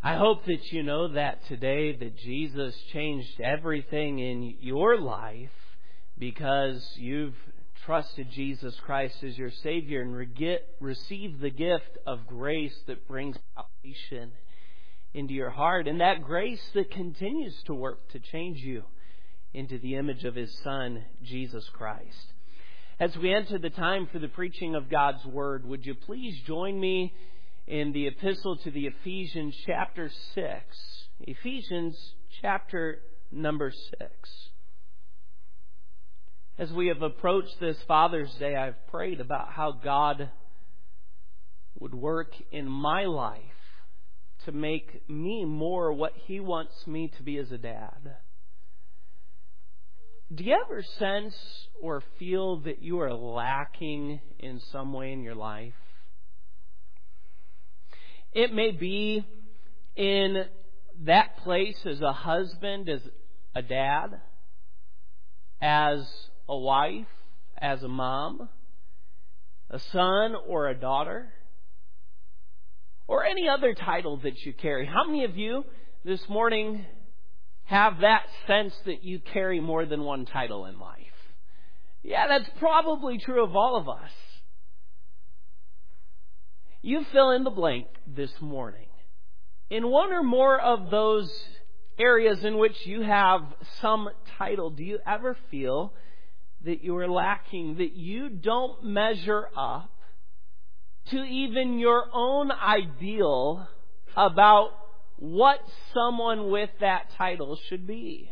I hope that you know that today that Jesus changed everything in your life because you've trusted Jesus Christ as your Savior and received the gift of grace that brings salvation into your heart, and that grace that continues to work to change you into the image of His Son, Jesus Christ. As we enter the time for the preaching of God's Word, would you please join me in the epistle to the Ephesians chapter 6. Ephesians chapter number 6. As we have approached this Father's Day, I've prayed about how God would work in my life to make me more what He wants me to be as a dad. Do you ever sense or feel that you are lacking in some way in your life? It may be in that place as a husband, as a dad, as a wife, as a mom, a son or a daughter, or any other title that you carry. How many of you this morning have that sense that you carry more than one title in life? Yeah, that's probably true of all of us. You fill in the blank this morning. In one or more of those areas in which you have some title, do you ever feel that you are lacking, that you don't measure up to even your own ideal about what someone with that title should be?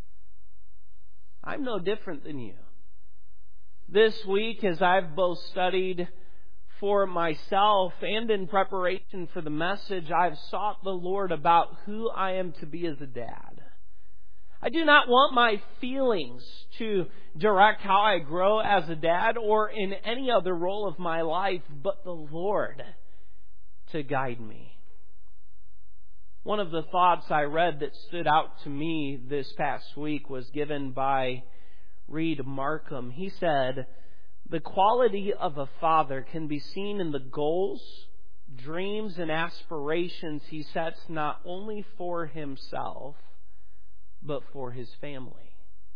I'm no different than you. This week, as I've both studied for myself and in preparation for the message, I've sought the Lord about who I am to be as a dad. I do not want my feelings to direct how I grow as a dad or in any other role of my life, but the Lord to guide me. One of the thoughts I read that stood out to me this past week was given by Reed Markham. He said, "The quality of a father can be seen in the goals, dreams, and aspirations he sets not only for himself, but for his family."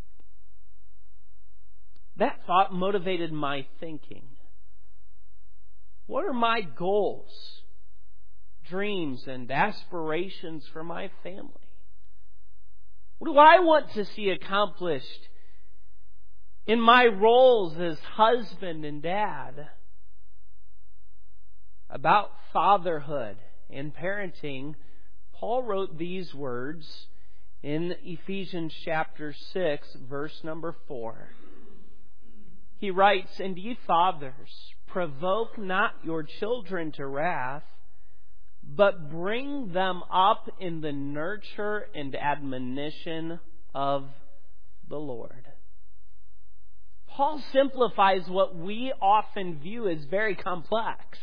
That thought motivated my thinking. What are my goals, dreams, and aspirations for my family? What do I want to see accomplished in my roles as husband and dad? About fatherhood and parenting, Paul wrote these words in Ephesians chapter 6, verse number 4. He writes, "And ye fathers, provoke not your children to wrath, but bring them up in the nurture and admonition of the Lord." Paul simplifies what we often view as very complex.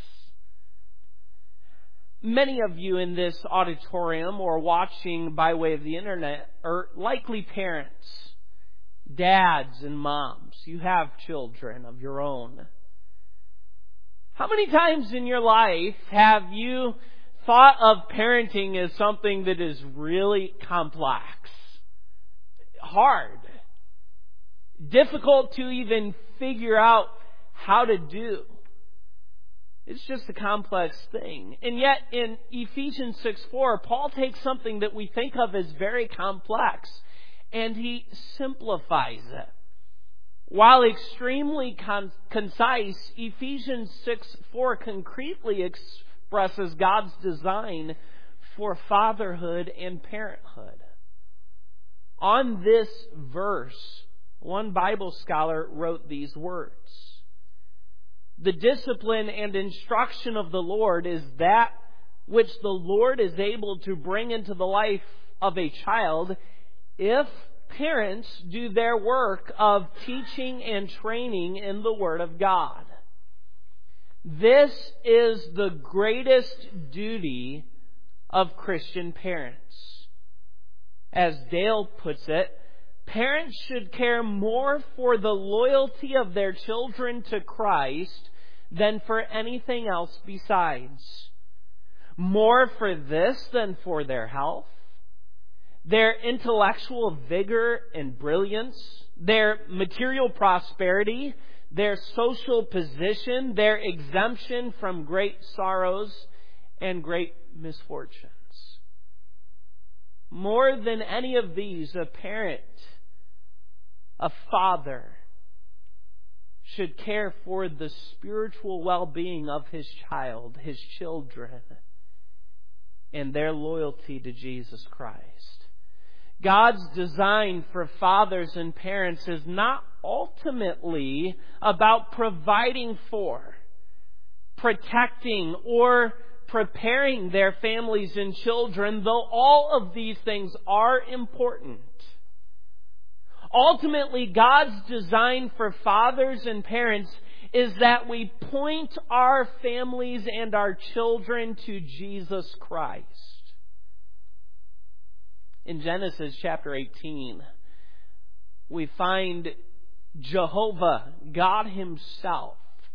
Many of you in this auditorium or watching by way of the internet are likely parents, dads and moms. You have children of your own. How many times in your life have you thought of parenting as something that is really complex, hard, difficult to even figure out how to do? It's just a complex thing. And yet in Ephesians 6:4, Paul takes something that we think of as very complex and he simplifies it. While extremely concise, Ephesians 6:4 concretely expresses God's design for fatherhood and parenthood. On this verse, one Bible scholar wrote these words: "The discipline and instruction of the Lord is that which the Lord is able to bring into the life of a child if parents do their work of teaching and training in the Word of God. This is the greatest duty of Christian parents. As Dale puts it, parents should care more for the loyalty of their children to Christ than for anything else besides. more for this than for their health, their intellectual vigor and brilliance, their material prosperity, their social position, their exemption from great sorrows and great misfortunes. More than any of these, a parent, a father, should care for the spiritual well-being of his child, his children, and their loyalty to Jesus Christ. God's design for fathers and parents is not ultimately about providing for, protecting, or preparing their families and children, though all of these things are important. Ultimately, God's design for fathers and parents is that we point our families and our children to Jesus Christ. In Genesis chapter 18, we find Jehovah, God Himself,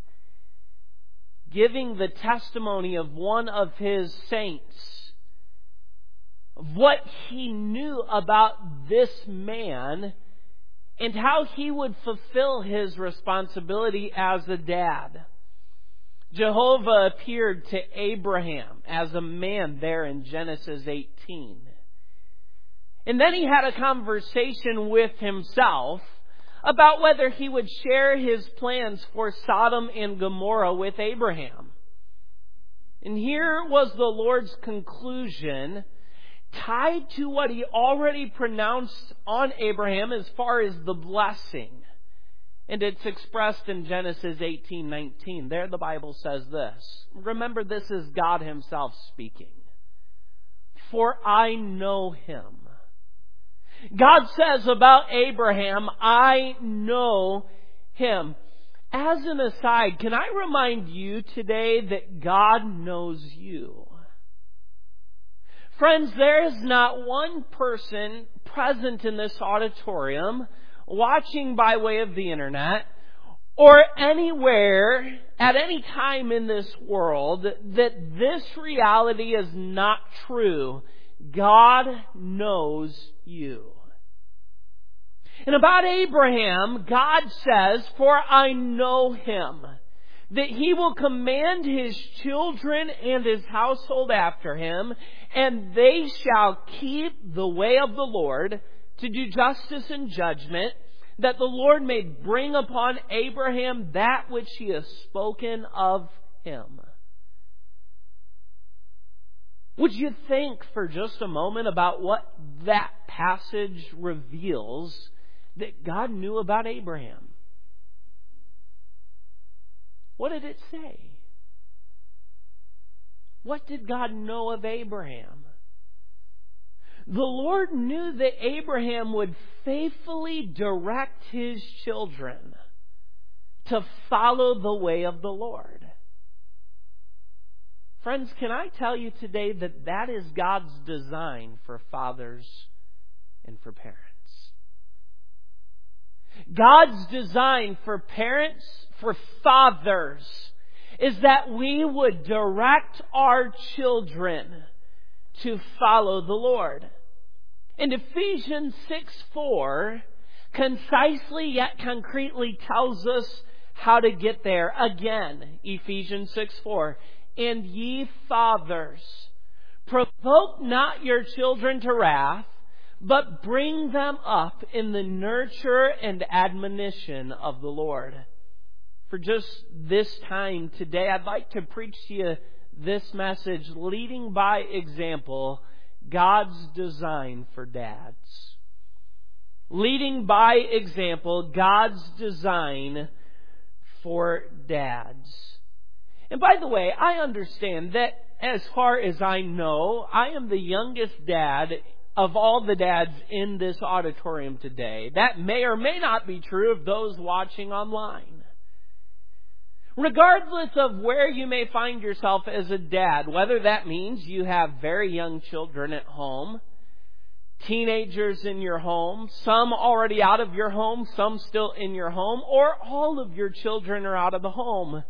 giving the testimony of one of His saints, of what He knew about this man and how he would fulfill his responsibility as a dad. Jehovah appeared to Abraham as a man there in Genesis 18. And then he had a conversation with himself about whether he would share his plans for Sodom and Gomorrah with Abraham. And here was the Lord's conclusion, tied to what He already pronounced on Abraham as far as the blessing. And it's expressed in Genesis 18:19. There the Bible says this. Remember, this is God Himself speaking. For I know him. God says about Abraham, I know him. As an aside, can I remind you today that God knows you? Friends, there is not one person present in this auditorium, watching by way of the internet, or anywhere, at any time in this world, that this reality is not true. God knows you. And about Abraham, God says, for I know him, that he will command his children and his household after him, and they shall keep the way of the Lord to do justice and judgment, that the Lord may bring upon Abraham that which He has spoken of him. Would you think for just a moment about what that passage reveals that God knew about Abraham? What did it say? What did God know of Abraham? The Lord knew that Abraham would faithfully direct his children to follow the way of the Lord. Friends, can I tell you today that that is God's design for fathers and for parents? God's design for parents, for fathers, is that we would direct our children to follow the Lord. And Ephesians 6:4 concisely yet concretely tells us how to get there. Again, Ephesians 6:4. And ye fathers, provoke not your children to wrath, but bring them up in the nurture and admonition of the Lord. For just this time today, I'd like to preach to you this message, leading by example, God's design for dads. Leading by example, God's design for dads. And by the way, I understand that as far as I know, I am the youngest dad of all the dads in this auditorium today. That may or may not be true of those watching online. Regardless of where you may find yourself as a dad, whether that means you have very young children at home, teenagers in your home, some already out of your home, some still in your home, or all of your children are out of the home,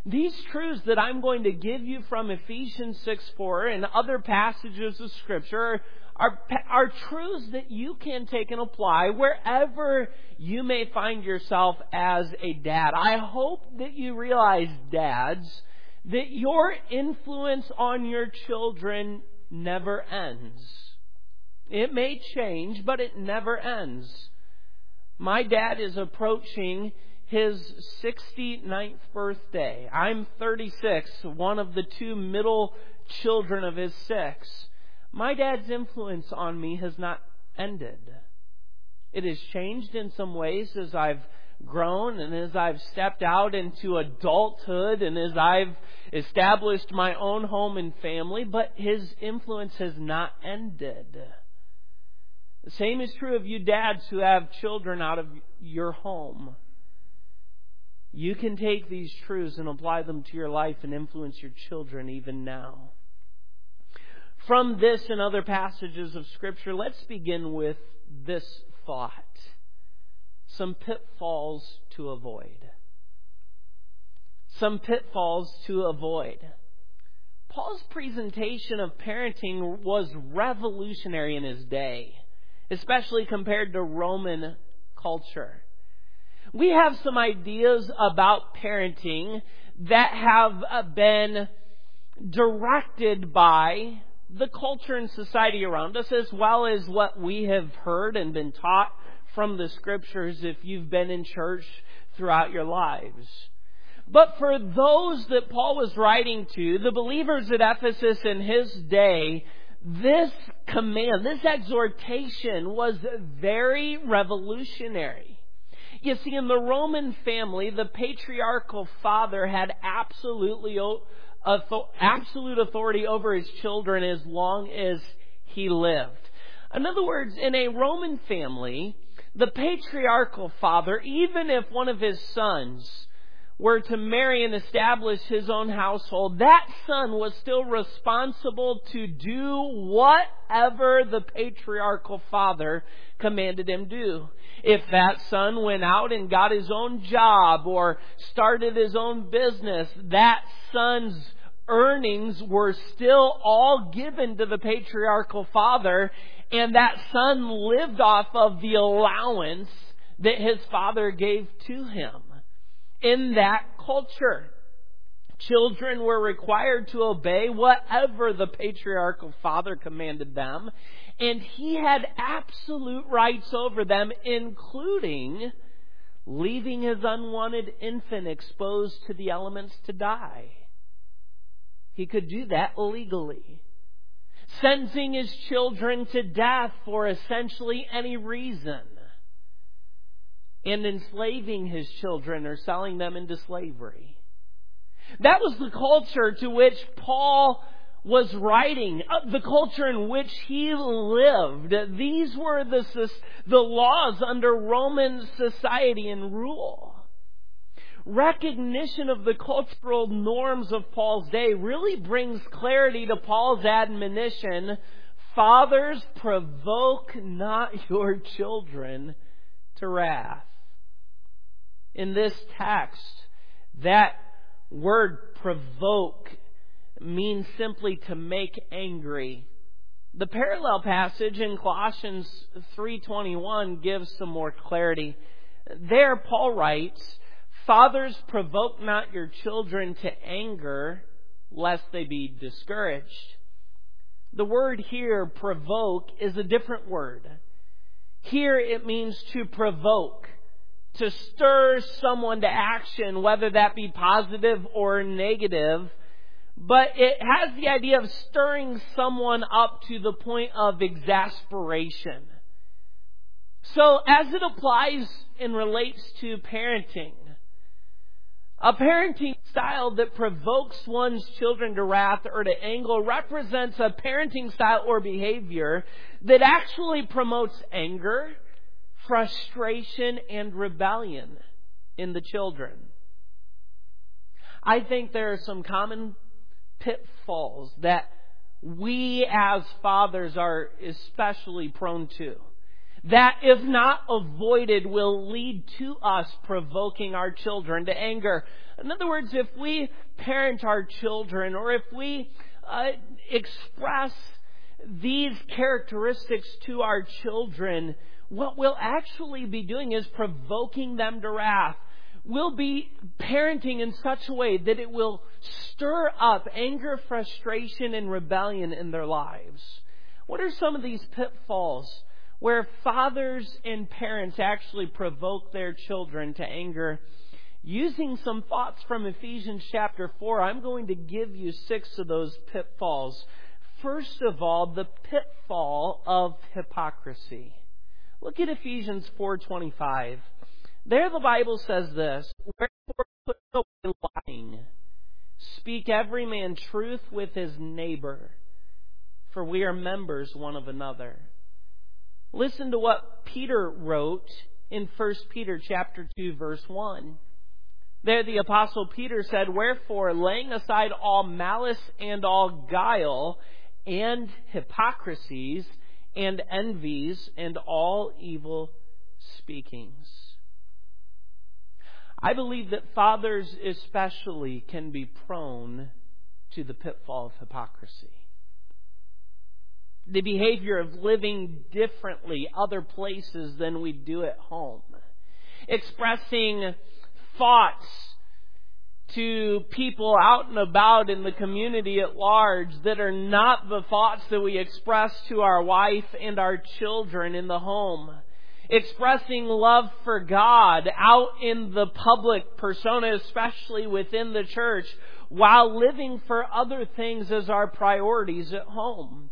These truths that I'm going to give you from Ephesians 6:4 and other passages of Scripture are truths that you can take and apply wherever you may find yourself as a dad. I hope that you realize, dads, that your influence on your children never ends. It may change, but it never ends. My dad is approaching his 69th birthday. I'm 36, one of the two middle children of his 6. My dad's influence on me has not ended. It has changed in some ways as I've grown and as I've stepped out into adulthood and as I've established my own home and family, but his influence has not ended. The same is true of you dads who have children out of your home. You can take these truths and apply them to your life and influence your children even now. From this and other passages of Scripture, let's begin with this thought. Some pitfalls to avoid. Some pitfalls to avoid. Paul's presentation of parenting was revolutionary in his day, especially compared to Roman culture. We have some ideas about parenting that have been directed by the culture and society around us, as well as what we have heard and been taught from the Scriptures if you've been in church throughout your lives. But for those that Paul was writing to, the believers at Ephesus in his day, this command, this exhortation was very revolutionary. You see, in the Roman family, the patriarchal father had absolute authority over his children as long as he lived. In other words, in a Roman family, the patriarchal father, even if one of his sons were to marry and establish his own household, that son was still responsible to do whatever the patriarchal father commanded him do. If that son went out and got his own job or started his own business, that son's earnings were still all given to the patriarchal father, and that son lived off of the allowance that his father gave to him. In that culture, children were required to obey whatever the patriarchal father commanded them, and he had absolute rights over them, including leaving his unwanted infant exposed to the elements to die. He could do that legally. Sentencing his children to death for essentially any reason. And enslaving his children or selling them into slavery. That was the culture to which Paul was writing, the culture in which he lived. These were the laws under Roman society and rule. Recognition of the cultural norms of Paul's day really brings clarity to Paul's admonition, fathers, provoke not your children to wrath. In this text, that word provoke means simply to make angry. The parallel passage in Colossians 3:21 gives some more clarity. There, Paul writes, fathers, provoke not your children to anger, lest they be discouraged. The word here, provoke, is a different word. Here it means to provoke, to stir someone to action, whether that be positive or negative. But it has the idea of stirring someone up to the point of exasperation. So as it applies and relates to parenting, a parenting style that provokes one's children to wrath or to anger represents a parenting style or behavior that actually promotes anger, frustration, and rebellion in the children. I think there are some common pitfalls that we as fathers are especially prone to. that, if not avoided, will lead to us provoking our children to anger. In other words, if we parent our children, or if we express these characteristics to our children, what we'll actually be doing is provoking them to wrath. We'll be parenting in such a way that it will stir up anger, frustration, and rebellion in their lives. What are some of these pitfalls where fathers and parents actually provoke their children to anger? Using some thoughts from Ephesians chapter 4, I'm going to give you 6 of those pitfalls. First of all, the pitfall of hypocrisy. Look at Ephesians 4:25. There the Bible says this, "Wherefore put away lying. Speak every man truth with his neighbor, for we are members one of another." Listen to what Peter wrote in 1 Peter chapter 2, verse 1. There the Apostle Peter said, "Wherefore, laying aside all malice and all guile, and hypocrisies, and envies, and all evil speakings." I believe that fathers especially can be prone to the pitfall of hypocrisy. The behavior of living differently other places than we do at home. Expressing thoughts to people out and about in the community at large that are not the thoughts that we express to our wife and our children in the home. Expressing love for God out in the public persona, especially within the church, while living for other things as our priorities at home.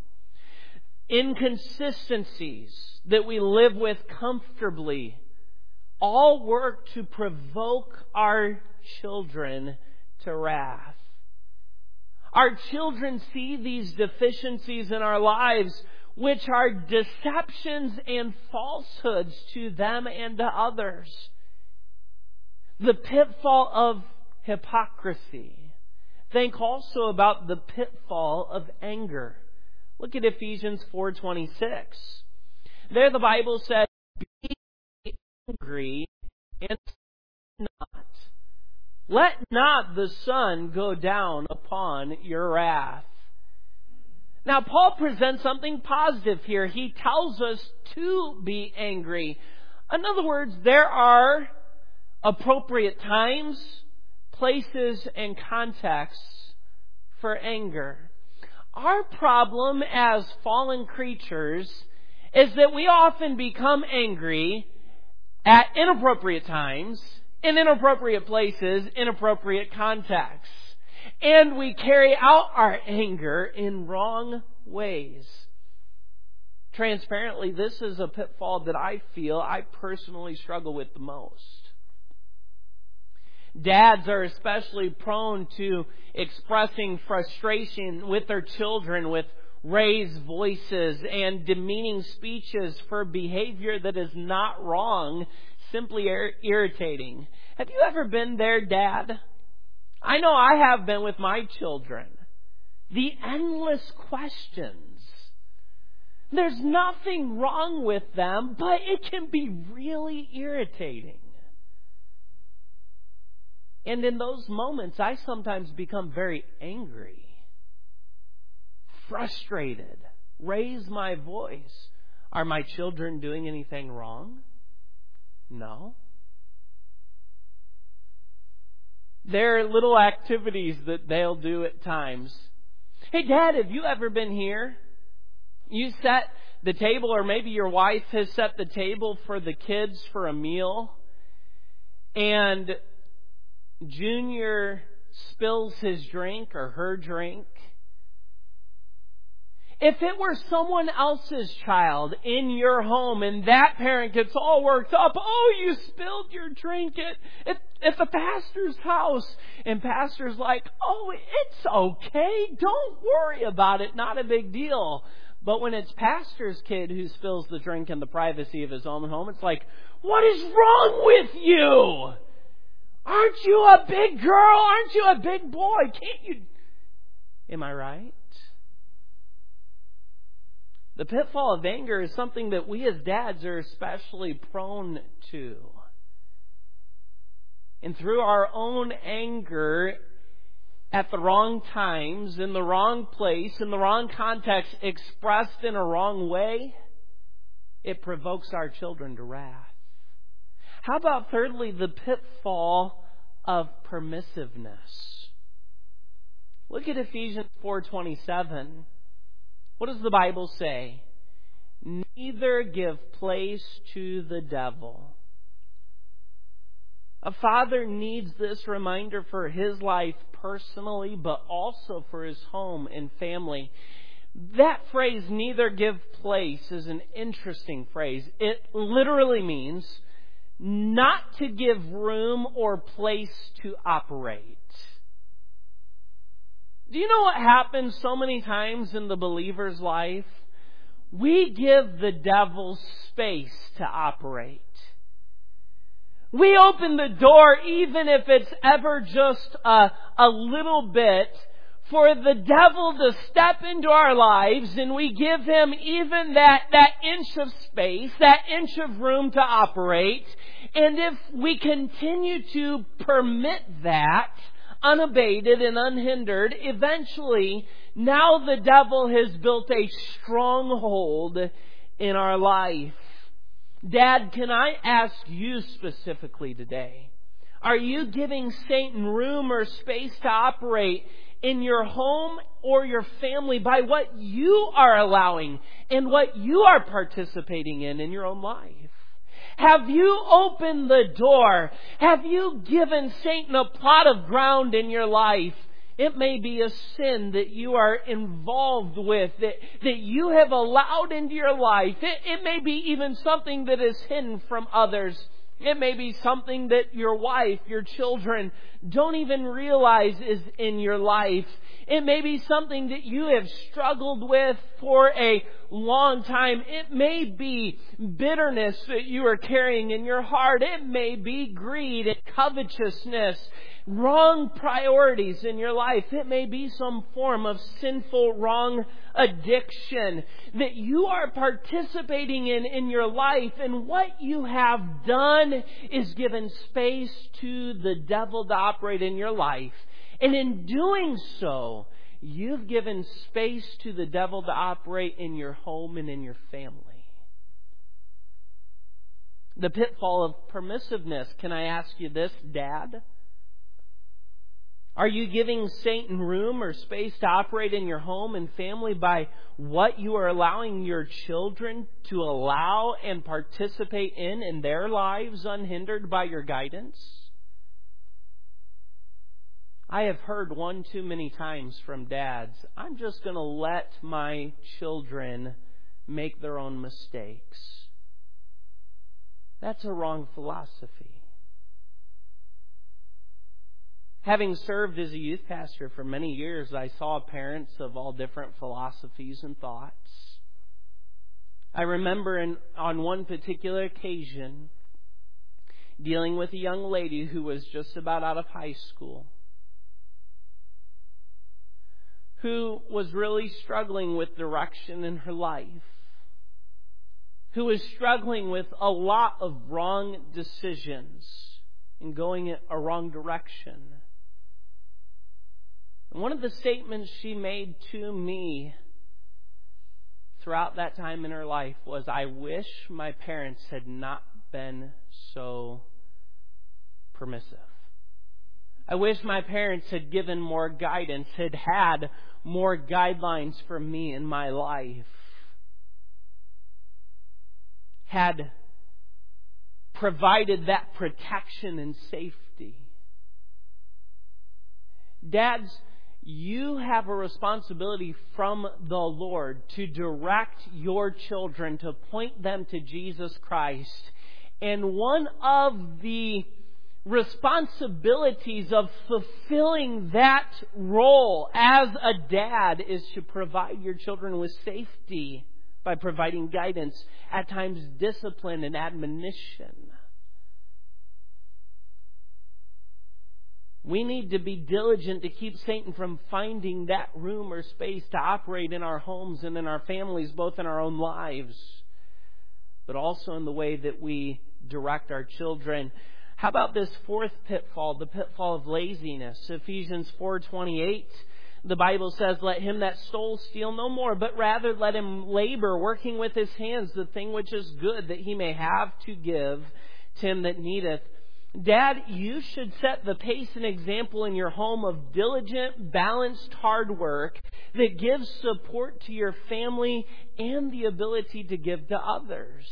Inconsistencies that we live with comfortably all work to provoke our children to wrath. Our children see these deficiencies in our lives, which are deceptions and falsehoods to them and to others. The pitfall of hypocrisy. Think also about the pitfall of anger. Look at Ephesians 4:26. There the Bible said, "Be angry and sin not. Let not the sun go down upon your wrath." Now, Paul presents something positive here. He tells us to be angry. In other words, there are appropriate times, places, and contexts for anger. Our problem as fallen creatures is that we often become angry at inappropriate times, in inappropriate places, inappropriate contexts. And we carry out our anger in wrong ways. Transparently, this is a pitfall that I feel I personally struggle with the most. Dads are especially prone to expressing frustration with their children with raised voices and demeaning speeches for behavior that is not wrong, simply irritating. Have you ever been there, Dad? I know I have been with my children. The endless questions. There's nothing wrong with them, but it can be really irritating. And in those moments, I sometimes become very angry, frustrated, raise my voice. Are my children doing anything wrong? No. There are little activities that they'll do at times. Hey, Dad, have you ever been here? You set the table, or maybe your wife has set the table for the kids for a meal, and Junior spills his drink or her drink. If it were someone else's child in your home and that parent gets all worked up, "Oh, you spilled your drink at the pastor's house." And pastor's like, "Oh, it's okay. Don't worry about it. Not a big deal." But when it's pastor's kid who spills the drink in the privacy of his own home, it's like, "What is wrong with you? Aren't you a big girl? Aren't you a big boy? Can't you?" Am I right? The pitfall of anger is something that we as dads are especially prone to. And through our own anger at the wrong times, in the wrong place, in the wrong context, expressed in a wrong way, it provokes our children to wrath. How about thirdly, the pitfall of permissiveness? Look at Ephesians 4:27. What does the Bible say? Neither give place to the devil. A father needs this reminder for his life personally, but also for his home and family. That phrase, neither give place, is an interesting phrase. It literally means not to give room or place to operate. Do you know what happens so many times in the believer's life? We give the devil space to operate. We open the door, even if it's ever just a little bit, for the devil to step into our lives, and we give him even that inch of space, that inch of room to operate. And if we continue to permit that, unabated and unhindered, eventually, now the devil has built a stronghold in our life. Dad, can I ask you specifically today, are you giving Satan room or space to operate in your home or your family by what you are allowing and what you are participating in your own life? Have you opened the door? Have you given Satan a plot of ground in your life? It may be a sin that you are involved with, that you have allowed into your life. It may be even something that is hidden from others. It may be something that your wife, your children don't even realize is in your life. It may be something that you have struggled with for a long time. It may be bitterness that you are carrying in your heart. It may be greed and covetousness, wrong priorities in your life. It may be some form of sinful, wrong addiction that you are participating in your life. And what you have done is given space to the devil to operate in your life. And in doing so, you've given space to the devil to operate in your home and in your family. The pitfall of permissiveness. Can I ask you this, Dad? Are you giving Satan room or space to operate in your home and family by what you are allowing your children to allow and participate in their lives unhindered by your guidance? I have heard one too many times from dads, I'm just going to let my children make their own mistakes. That's a wrong philosophy. Having served as a youth pastor for many years, I saw parents of all different philosophies and thoughts. I remember on one particular occasion dealing with a young lady who was just about out of high school, who was really struggling with direction in her life, who was struggling with a lot of wrong decisions and going in a wrong direction. And one of the statements she made to me throughout that time in her life was, I wish my parents had not been so permissive. I wish my parents had given more guidance, had more guidelines for me in my life, had provided that protection and safety. Dads, you have a responsibility from the Lord to direct your children, to point them to Jesus Christ. And one of the responsibilities of fulfilling that role as a dad is to provide your children with safety by providing guidance, at times discipline and admonition. We need to be diligent to keep Satan from finding that room or space to operate in our homes and in our families, both in our own lives, but also in the way that we direct our children. How about this fourth pitfall, the pitfall of laziness? Ephesians 4:28, the Bible says, "Let him that stole steal no more, but rather let him labor, working with his hands the thing which is good, that he may have to give to him that needeth." Dad, you should set the pace and example in your home of diligent, balanced hard work that gives support to your family and the ability to give to others.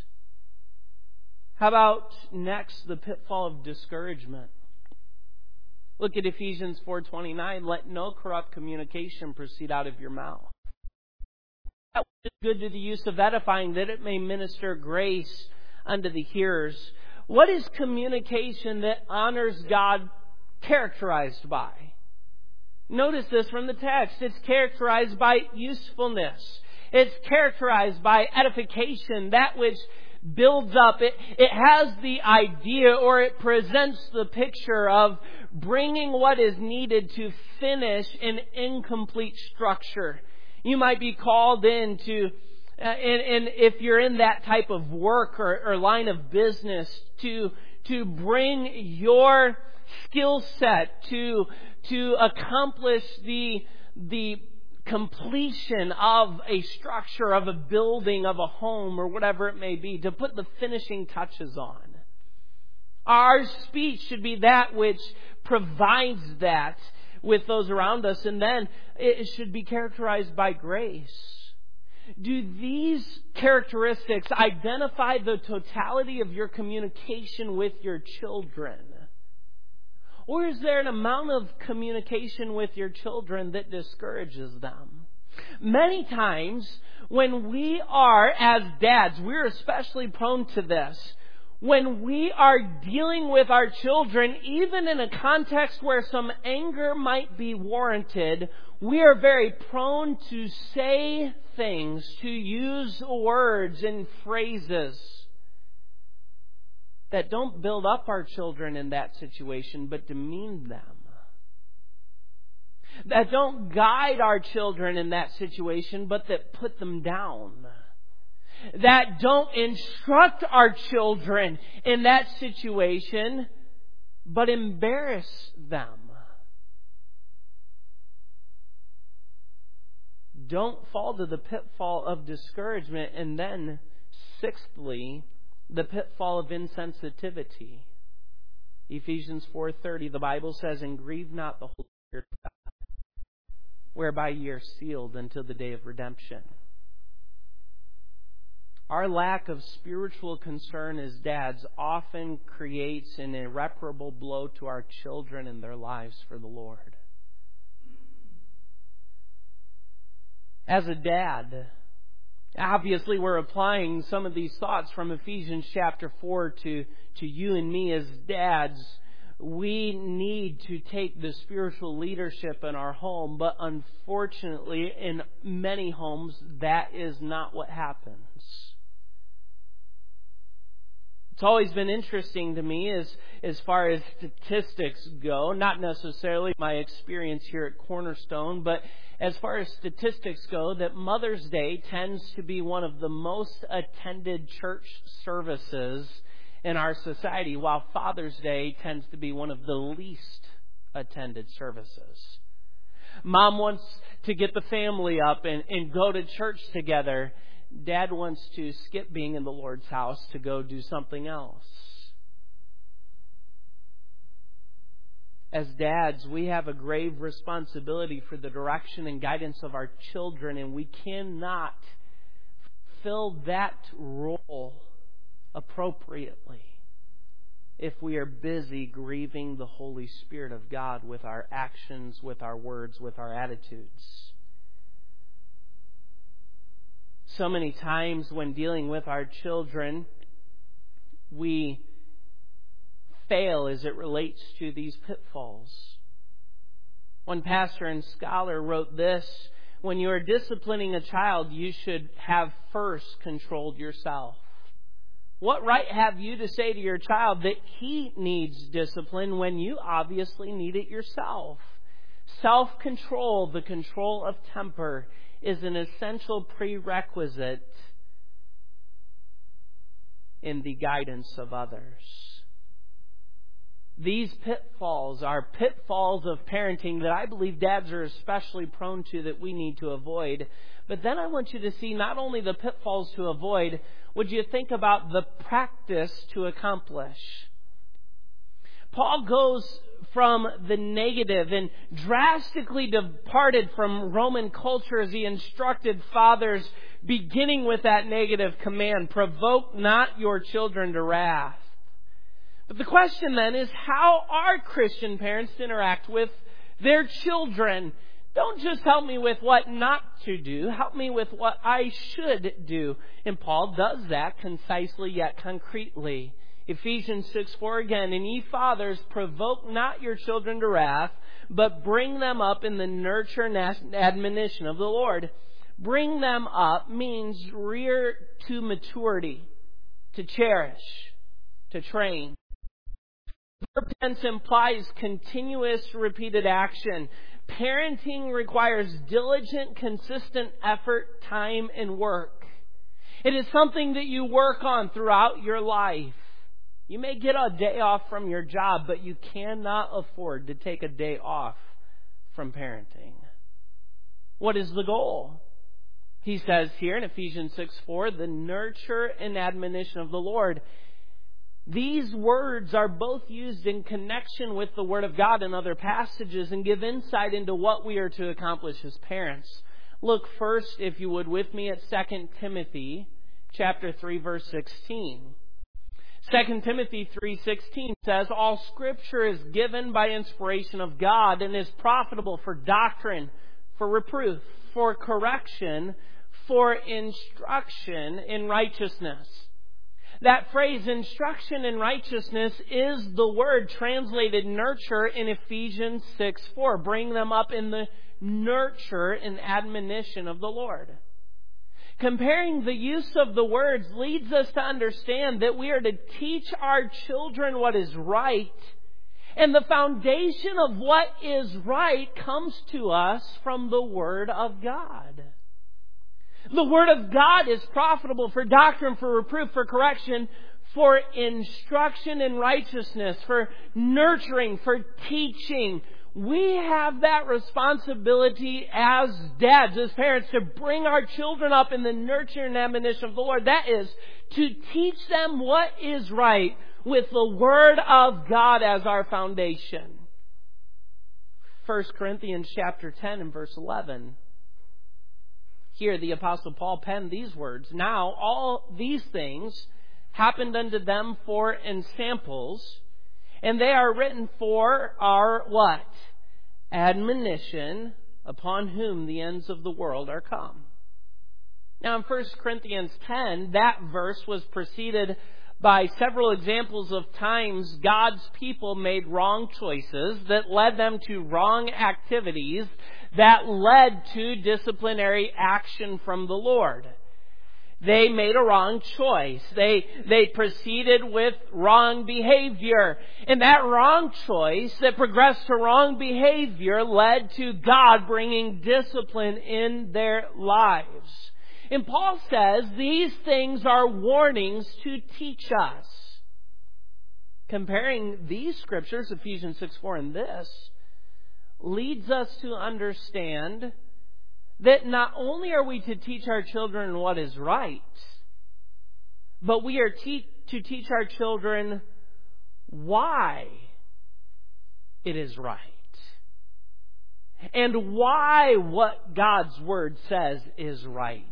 How about next, the pitfall of discouragement? Look at Ephesians 4:29. "Let no corrupt communication proceed out of your mouth. That which is good to the use of edifying, that it may minister grace unto the hearers." What is communication that honors God characterized by? Notice this from the text. It's characterized by usefulness. It's characterized by edification, that which builds up. It has the idea, or it presents the picture of bringing what is needed to finish an incomplete structure. You might be called in to and if you're in that type of work or line of business, to bring your skill set to accomplish the completion of a structure, of a building, of a home, or whatever it may be, to put the finishing touches on. Our speech should be that which provides that with those around us, and then it should be characterized by grace. Do these characteristics identify the totality of your communication with your children? Or is there an amount of communication with your children that discourages them? Many times, when we are, as dads, we're especially prone to this. When we are dealing with our children, even in a context where some anger might be warranted, we are very prone to say things, to use words and phrases that don't build up our children in that situation, but demean them. That don't guide our children in that situation, but that put them down. That don't instruct our children in that situation, but embarrass them. Don't fall to the pitfall of discouragement. And then, sixthly, the pitfall of insensitivity. Ephesians 4:30, the Bible says, "And grieve not the Holy Spirit of God, whereby ye are sealed until the day of redemption." Our lack of spiritual concern as dads often creates an irreparable blow to our children and their lives for the Lord. As a dad, obviously we're applying some of these thoughts from Ephesians chapter 4 to you and me as dads. We need to take the spiritual leadership in our home, but unfortunately in many homes that is not what happens. It's always been interesting to me as far as statistics go, not necessarily my experience here at Cornerstone, but as far as statistics go, that Mother's Day tends to be one of the most attended church services in our society, while Father's Day tends to be one of the least attended services. Mom wants to get the family up and go to church together. Dad wants to skip being in the Lord's house to go do something else. As dads, we have a grave responsibility for the direction and guidance of our children, and we cannot fill that role appropriately if we are busy grieving the Holy Spirit of God with our actions, with our words, with our attitudes. So many times when dealing with our children, we fail as it relates to these pitfalls. One pastor and scholar wrote this: when you are disciplining a child, you should have first controlled yourself. What right have you to say to your child that he needs discipline when you obviously need it yourself? Self-control, the control of temper, is an essential prerequisite in the guidance of others. These pitfalls are pitfalls of parenting that I believe dads are especially prone to, that we need to avoid. But then I want you to see not only the pitfalls to avoid, would you think about the practice to accomplish? Paul goes from the negative and drastically departed from Roman culture as he instructed fathers, beginning with that negative command, provoke not your children to wrath. But the question then is, how are Christian parents to interact with their children? Don't just help me with what not to do. Help me with what I should do. And Paul does that concisely yet concretely. Ephesians 6:4 again, and ye fathers, provoke not your children to wrath, but bring them up in the nurture and admonition of the Lord. Bring them up means rear to maturity, to cherish, to train. Verb tense implies continuous, repeated action. Parenting requires diligent, consistent effort, time, and work. It is something that you work on throughout your life. You may get a day off from your job, but you cannot afford to take a day off from parenting. What is the goal? He says here in Ephesians 6:4, the nurture and admonition of the Lord. These words are both used in connection with the Word of God in other passages and give insight into what we are to accomplish as parents. Look first, if you would, with me at 2 Timothy chapter 3, verse 16. 2 Timothy 3:16 says, all Scripture is given by inspiration of God and is profitable for doctrine, for reproof, for correction, for instruction in righteousness. That phrase, instruction in righteousness, is the word translated nurture in Ephesians 6:4. Bring them up in the nurture and admonition of the Lord. Comparing the use of the words leads us to understand that we are to teach our children what is right. And the foundation of what is right comes to us from the Word of God. The Word of God is profitable for doctrine, for reproof, for correction, for instruction in righteousness, for nurturing, for teaching. We have that responsibility as dads, as parents, to bring our children up in the nurture and admonition of the Lord. That is, to teach them what is right with the Word of God as our foundation. 1 Corinthians chapter 10 and verse 11. Here the Apostle Paul penned these words. Now all these things happened unto them for ensamples, and they are written for our what? Admonition, upon whom the ends of the world are come. Now in 1 Corinthians 10, that verse was preceded by several examples of times God's people made wrong choices that led them to wrong activities that led to disciplinary action from the Lord. They made a wrong choice. They proceeded with wrong behavior. And that wrong choice that progressed to wrong behavior led to God bringing discipline in their lives. And Paul says these things are warnings to teach us. Comparing these scriptures, Ephesians 6:4 and this, leads us to understand that not only are we to teach our children what is right, but we are to teach our children why it is right. And why what God's Word says is right.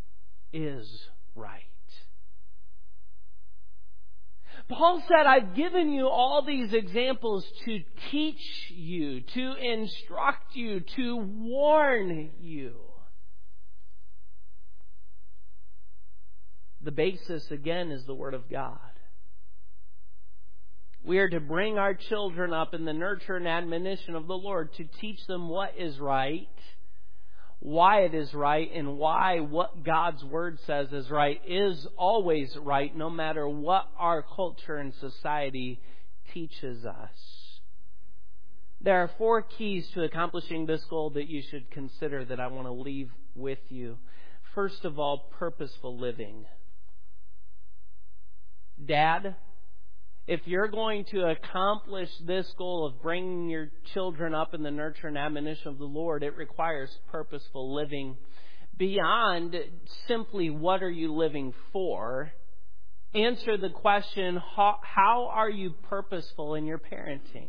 Paul said, I've given you all these examples to teach you, to instruct you, to warn you. The basis, again, is the Word of God. We are to bring our children up in the nurture and admonition of the Lord, to teach them what is right, why it is right and why what God's Word says is right is always right, no matter what our culture and society teaches us. There are 4 keys to accomplishing this goal that you should consider that I want to leave with you. First of all, purposeful living. Dad, if you're going to accomplish this goal of bringing your children up in the nurture and admonition of the Lord, it requires purposeful living. Beyond simply what are you living for, answer the question, how are you purposeful in your parenting?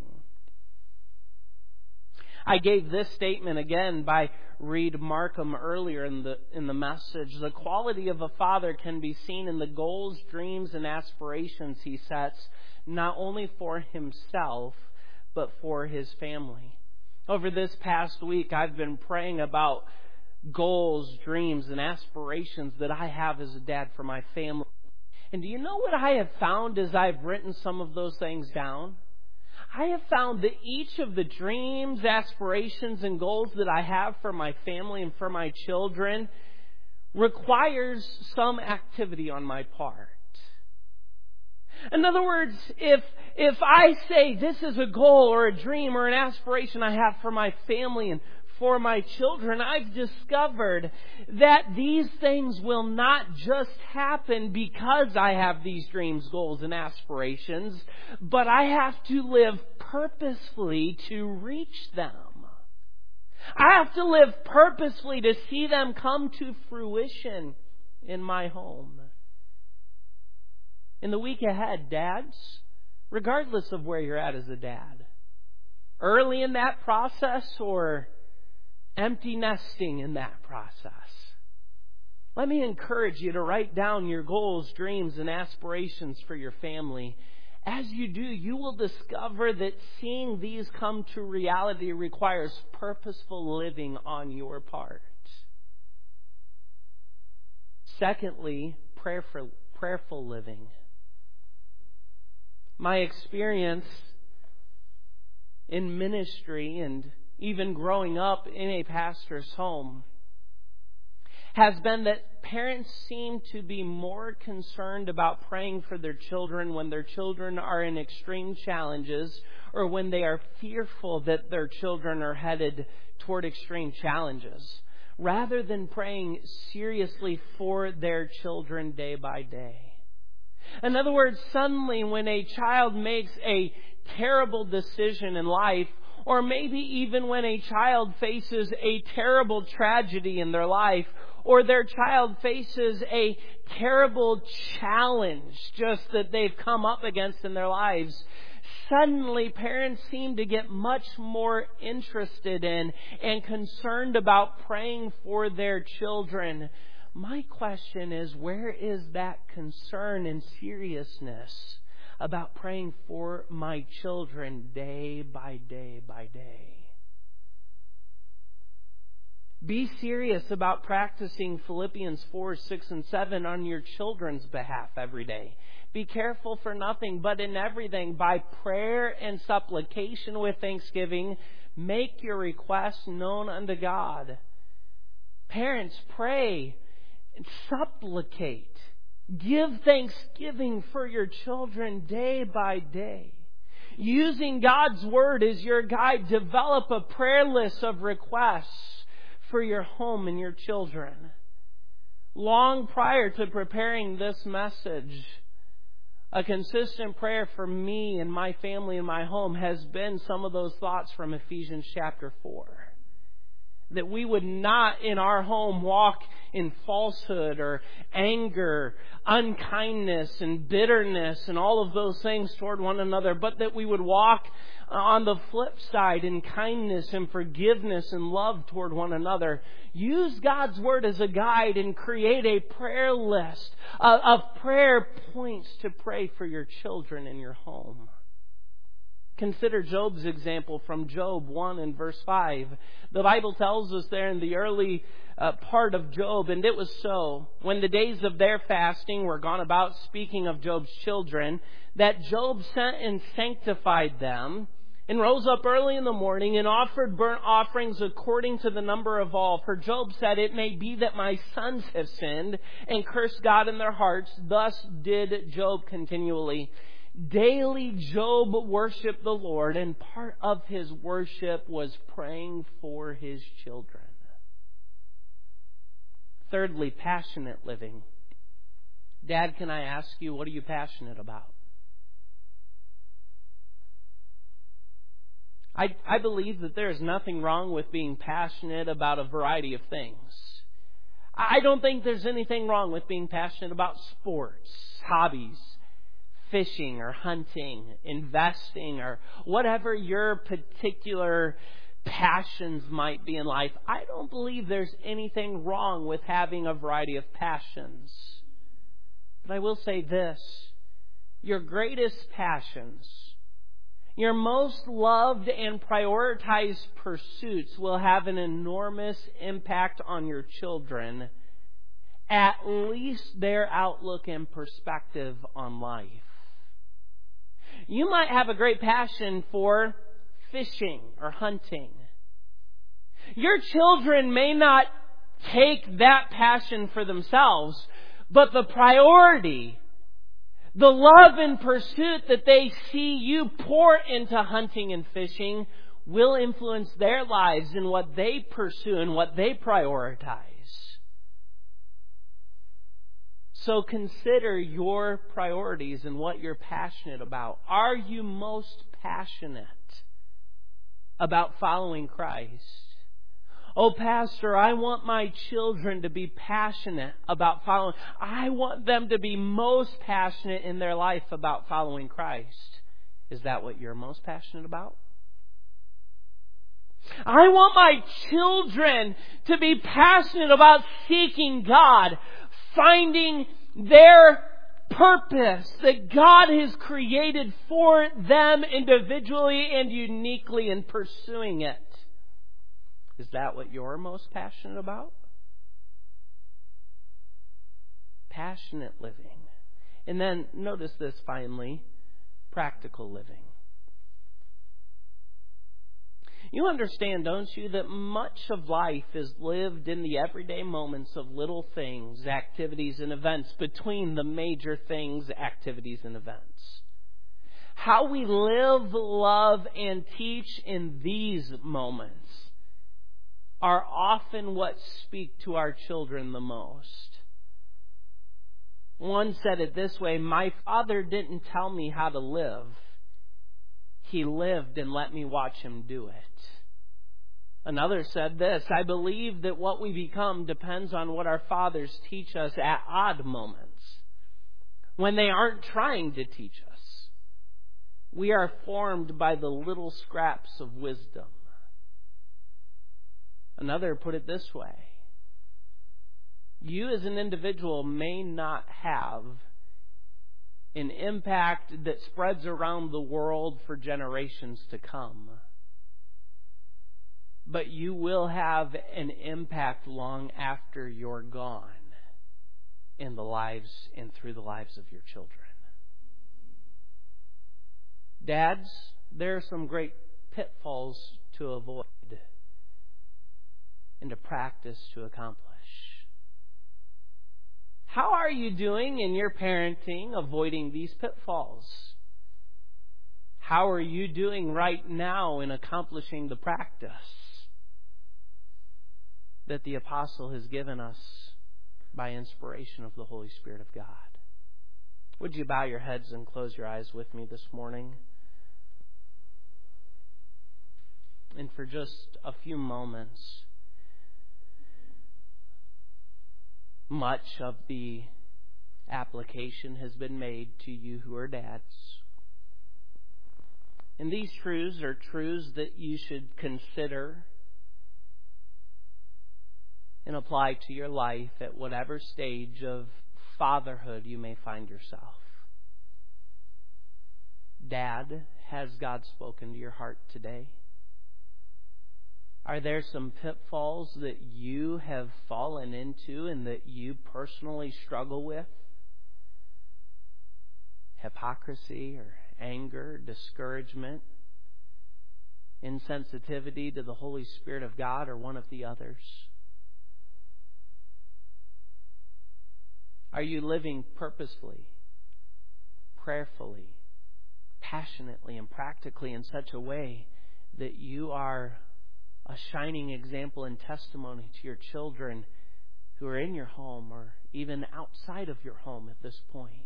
I gave this statement again by Reed Markham earlier in the message. The quality of a father can be seen in the goals, dreams, and aspirations he sets, not only for himself, but for his family. Over this past week, I've been praying about goals, dreams, and aspirations that I have as a dad for my family. And do you know what I have found as I've written some of those things down? I have found that each of the dreams, aspirations, and goals that I have for my family and for my children requires some activity on my part. In other words, if I say this is a goal or a dream or an aspiration I have for my family and for my children, I've discovered that these things will not just happen because I have these dreams, goals, and aspirations, but I have to live purposefully to reach them. I have to live purposefully to see them come to fruition in my home. In the week ahead, dads, regardless of where you're at as a dad, early in that process or empty nesting in that process, let me encourage you to write down your goals, dreams, and aspirations for your family. As you do, you will discover that seeing these come to reality requires purposeful living on your part. Secondly, prayerful living. My experience in ministry and even growing up in a pastor's home has been that parents seem to be more concerned about praying for their children when their children are in extreme challenges or when they are fearful that their children are headed toward extreme challenges, rather than praying seriously for their children day by day. In other words, suddenly when a child makes a terrible decision in life, or maybe even when a child faces a terrible tragedy in their life, or their child faces a terrible challenge just that they've come up against in their lives, suddenly parents seem to get much more interested in and concerned about praying for their children. My question is, where is that concern and seriousness about praying for my children day by day by day? Be serious about practicing Philippians 4, 6, and 7 on your children's behalf every day. Be careful for nothing, but in everything, by prayer and supplication with thanksgiving, make your requests known unto God. Parents, pray and supplicate. Give thanksgiving for your children day by day. Using God's Word as your guide, develop a prayer list of requests for your home and your children. Long prior to preparing this message, a consistent prayer for me and my family and my home has been some of those thoughts from Ephesians chapter 4. That we would not in our home walk in falsehood or anger, unkindness and bitterness and all of those things toward one another, but that we would walk on the flip side in kindness and forgiveness and love toward one another. Use God's Word as a guide and create a prayer list of prayer points to pray for your children in your home. Consider Job's example from Job 1 and verse 5. The Bible tells us there in the early part of Job, and it was so, when the days of their fasting were gone about, speaking of Job's children, that Job sent and sanctified them, and rose up early in the morning and offered burnt offerings according to the number of all. For Job said, "It may be that my sons have sinned and cursed God in their hearts." Thus did Job continually. Daily Job worshiped the Lord, and part of his worship was praying for his children. Thirdly, passionate living. Dad, can I ask you, what are you passionate about? I believe that there is nothing wrong with being passionate about a variety of things. I don't think there's anything wrong with being passionate about sports, hobbies, fishing or hunting, investing, or whatever your particular passions might be in life. I don't believe there's anything wrong with having a variety of passions. But I will say this: your greatest passions, your most loved and prioritized pursuits will have an enormous impact on your children, at least their outlook and perspective on life. You might have a great passion for fishing or hunting. Your children may not take that passion for themselves, but the priority, the love and pursuit that they see you pour into hunting and fishing will influence their lives in what they pursue and what they prioritize. So consider your priorities and what you're passionate about. Are you most passionate about following Christ? Oh, Pastor, I want my children to be passionate about following. I want them to be most passionate in their life about following Christ. Is that what you're most passionate about? I want my children to be passionate about seeking God, finding their purpose that God has created for them individually and uniquely, and pursuing it. Is that what you're most passionate about? Passionate living. And then notice this finally, practical living. You understand, don't you, that much of life is lived in the everyday moments of little things, activities, and events between the major things, activities, and events. How we live, love, and teach in these moments are often what speak to our children the most. One said it this way: "My father didn't tell me how to live. He lived and let me watch him do it." Another said this: "I believe that what we become depends on what our fathers teach us at odd moments, when they aren't trying to teach us. We are formed by the little scraps of wisdom." Another put it this way: you as an individual may not have an impact that spreads around the world for generations to come, but you will have an impact long after you're gone in the lives and through the lives of your children. Dads, there are some great pitfalls to avoid and to practice to accomplish. How are you doing in your parenting avoiding these pitfalls? How are you doing right now in accomplishing the practice that the apostle has given us by inspiration of the Holy Spirit of God? Would you bow your heads and close your eyes with me this morning? And for just a few moments, much of the application has been made to you who are dads. And these truths are truths that you should consider and apply to your life at whatever stage of fatherhood you may find yourself. Dad, has God spoken to your heart today? Are there some pitfalls that you have fallen into and that you personally struggle with? Hypocrisy or anger, discouragement, insensitivity to the Holy Spirit of God, or one of the others? Are you living purposefully, prayerfully, passionately, and practically in such a way that you are a shining example and testimony to your children who are in your home or even outside of your home at this point?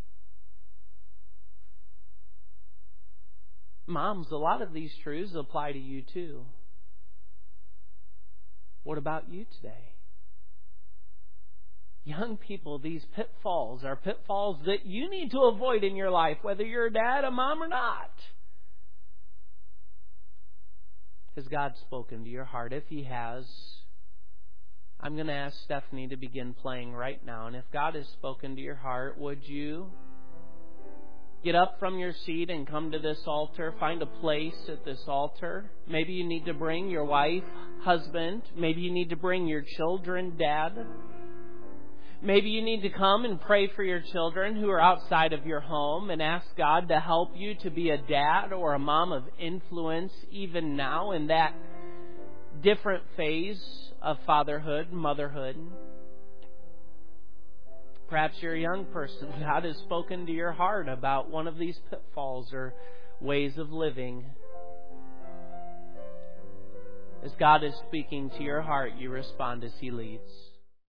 Moms, a lot of these truths apply to you too. What about you today? Young people, these pitfalls are pitfalls that you need to avoid in your life, whether you're a dad, a mom, or not. Has God spoken to your heart? If He has, I'm going to ask Stephanie to begin playing right now. And if God has spoken to your heart, would you get up from your seat and come to this altar? Find a place at this altar. Maybe you need to bring your wife, husband. Maybe you need to bring your children, dad. Maybe you need to come and pray for your children who are outside of your home and ask God to help you to be a dad or a mom of influence even now in that different phase of fatherhood, motherhood. Perhaps you're a young person. God has spoken to your heart about one of these pitfalls or ways of living. As God is speaking to your heart, you respond as He leads.